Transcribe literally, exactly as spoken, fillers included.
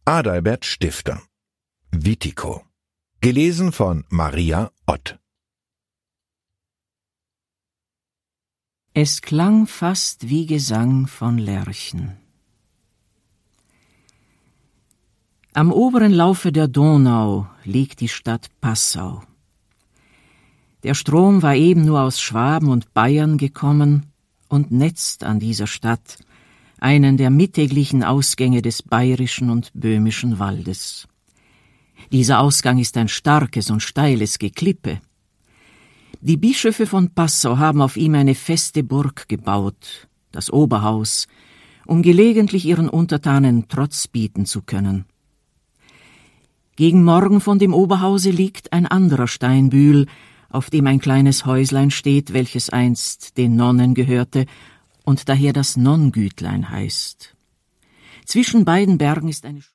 Adalbert Stifter. Witiko. Gelesen von Maria Ott. Es klang fast wie Gesang von Lerchen. Am oberen Laufe der Donau liegt die Stadt Passau. Der Strom war eben nur aus Schwaben und Bayern gekommen und netzt an dieser Stadt, einen der mittäglichen Ausgänge des bayerischen und böhmischen Waldes. Dieser Ausgang ist ein starkes und steiles Geklippe. Die Bischöfe von Passau haben auf ihm eine feste Burg gebaut, das Oberhaus, um gelegentlich ihren Untertanen Trotz bieten zu können. Gegen Morgen von dem Oberhause liegt ein anderer Steinbühl, auf dem ein kleines Häuslein steht, welches einst den Nonnen gehörte und daher das Nonngütlein heißt. Zwischen beiden Bergen ist eine